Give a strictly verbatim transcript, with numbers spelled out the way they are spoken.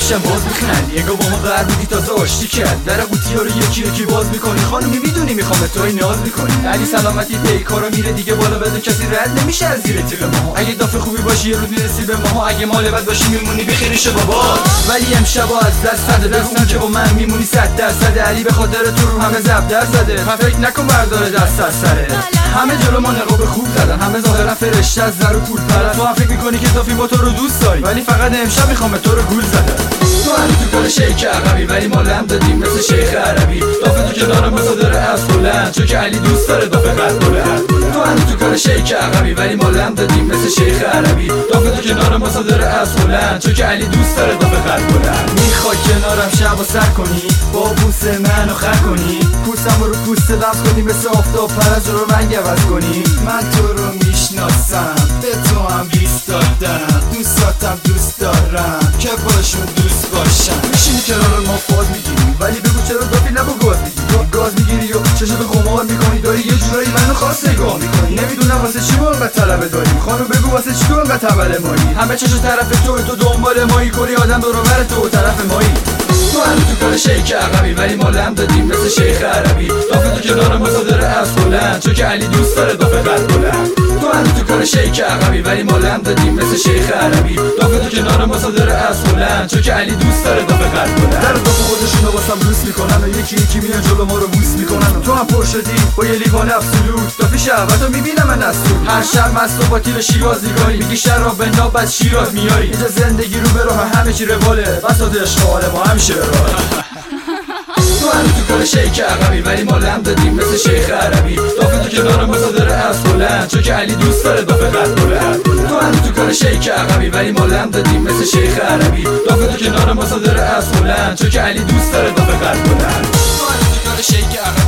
پیشم باز میخندی انگار با ما قرار بودی تازه آشتی کرد در قوطی ها رو یکی یکی باز میکنی خانمی میدونی میخوام تو این ناز میکنی علی سلامتی پیکارا میره دیگه بالا بده کسی رد نمیشه از زیر تیغ ما اگه دافع خوبی باشی یه روز میرسی به ما اگه مال بد باشی میمونی بخیرش بابا ولی امشب از دست نده بگو که با من میمونی صد درصد علی به خاطر تو رو همه زب در زده فکر نکن برداره دست از سره همه جلو ما نقاب خوب زدن همه ظاهرا فرشته از زر و پول پرست تو هم فکر میکنی که دافی با تو رو دوست داری ولی فقط امشب میخوام تو رو گول زدن تو هم تو کار شیک عقبی ولی ما لم دادیم مثل شیخ عربی دافه تو کنار مصادره از بلند چون که علی دوست داره دافه قد بلند تو هم تو کار شیک عقبی ولی ما لم دادیم مثل شیخ عربی دافه تو کنار مصادره از بلند چون که علی دوست داره دافه قد بلند میخوای کنارم شب و سر کنی با بوس منو خر کنی پوستم رو پوست لمس کنی مثل آفتاب پرز رو رنگ عوض کنی من تو رو میشناسم به تو هم بیست دادم دوستاتم دوست دارم که باشون دوست باشم میشینی کنار ما فاز میگیری ولی بگو چرا دافی لب و گاز میگیری گاز میگیری و چشم به قمار میکنی داری یه جورایی منو خاص نگاه میکنی نمیدونم واسه چی ما انقدر طلبه داری خانم بگو واسه چی تو انقدر طبل مایی همه چشم طرف تو تو دنبال مایی کلی آدم دور و بر تو طرف مایی تو هم تو کار شیک عقبی ولی ما لم دادیم مثل شیخ عربی دافه تو کنار مصادره از بلند چون که علی دوست داره دافه قد بلند تو هم تو کار شیک عقبی ولی ما لم دادیم مثل شیخ عربی دافه تو کنار مصادره از بلند چون که علی دوست داره دافه قد بلند در دافه خودشونو واسم لوس میکنن و یکی یکی میان جلو ما رو بوس میکنن تو هم پر شدی با یه لیوان ابسولوت دافه شهوتو میبینم من از تو هر شب مست و با تیر شیراز نگاری میگی شراب به ناب از شیراز میاری اینجا زندگی رو به راه همه چی رواله بساط عشق حال ما همیشه تو هم تو کار شیک عقبی ولی ما لم دادیم مثل شیخ عربی دافه تو کنار مصادره از بلند چون که علی دوست داره دافه قد بلند تو هم تو کار شیک عقبی ولی ما لم دادیم مثل شیخ عربی دافه تو کنار مصادره از بلند چون که علی دوست داره دافه قد بلند تو هم تو کار شیک عقبی